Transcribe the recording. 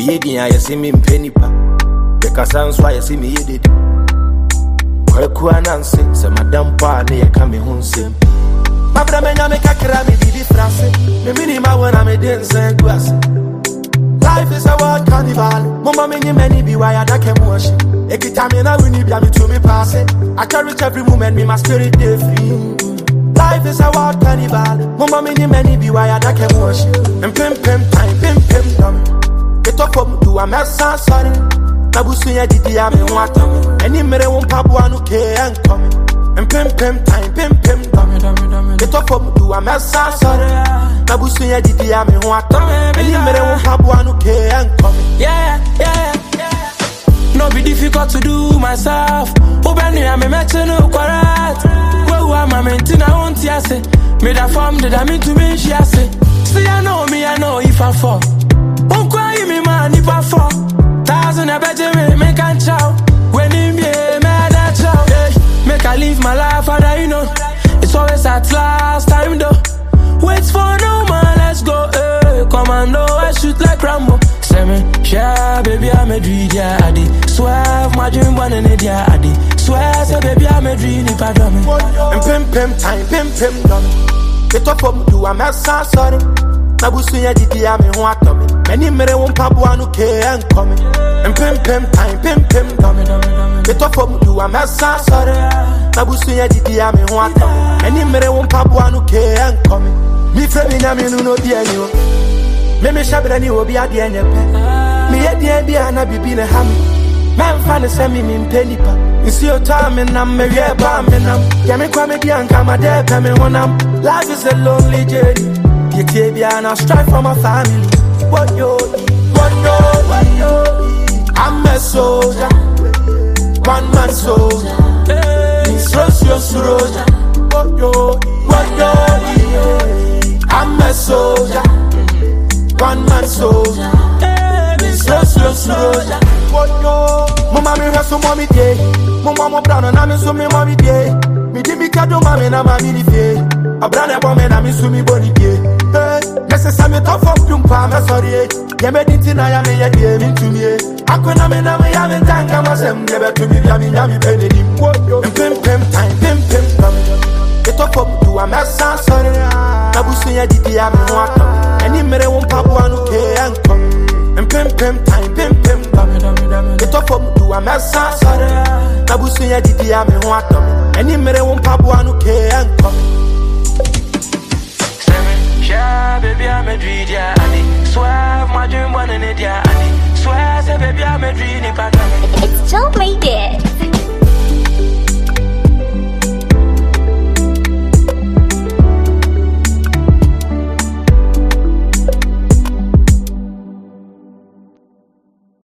yedi ya see me penipa. The Cassans why you see me yedi. Kwekua nansi, se madam pa ne ya kame hunsim. Mabra menya me kakra me di difference. Me minima when I'm a dance guas. Life is a wild carnival. Mama many many be why I can wash. Every time I win it, me to me pass it. I cherish every moment, me my spirit dey free. Life is a wild carnival. Mama many be why I can wash. And pim time, pim dummy. Get up from do a mess sorry. Nabusu ya didi ya me want me. Any mere won pabu anu ke and come. And pim time, pim dummy. Get up from do a mess sorry. Nabusu ya didi ya me want me. Any mere won pabu anu ke and come. Yeah. No be difficult to do myself. Open ya me meche no correct. Where am I maintain I want ya say. Me da form did I mean to me she say. See I know if I fall. Won't cry me man if I fall. Thousand a better me can chow. When him be mad at chow. Make I live my life and you know. It's always at last time though. Wait for no man, let's go. Commando, I shoot like Rambo. Yeah, baby, I'm a dream, yeah, I did. Swear, my dream, one in it, yeah, I did. Swear, say, baby, I'm a dream, if I don't me. And pim time, pim dummy. Get up from do a mess, sorry. Nabusu ya didi ya me want me. Many mere won't pabu anu ke and come. And pim time, pim dummy. Get up from do a mess, sorry. Nabusu ya didi ya me want me. Many mere won't pabu anu ke and come. Me friend me na me no be any. Me shabra ni obi ade enyepe. Me yedi bia na bibi na ham. Man fan se me penipa. Nsi o time na me wie ba me nam. Ya me kwa me di anka ma de pe me honam. Life is a lonely journey. Yeti bia na strive for my family. What yo. I'm a soldier. One man soldier. It's your soldier. What yo. I'm a soldier. One man soldier, slow soldier. Mama me hustle mommy day. Mama brown and I'm so me mommy day. Me di me kado mama na mami di fe. A brown e bomb na me so me boni day. Necessary top of plumpa me sorry. Ya me dinti na ya me ya die me to me. Akona me na me ya me tanga masem de be to me ya me pene di. Pim time, pim come. Get up up to a mess sorry. Nabusu ya didi ya me want. Any mere won pabu anu ke and come. And pim time, pim dummy. Get up from do a mess sorry. Nabusu ya didi ya me want me. Any mere won pabu anu ke and come. Yeah, baby, I'm a dream, yeah, I did. Swear, my dream, one in it, yeah, I did. Swear, say, baby, I'm a dream, if I come. It's so made it.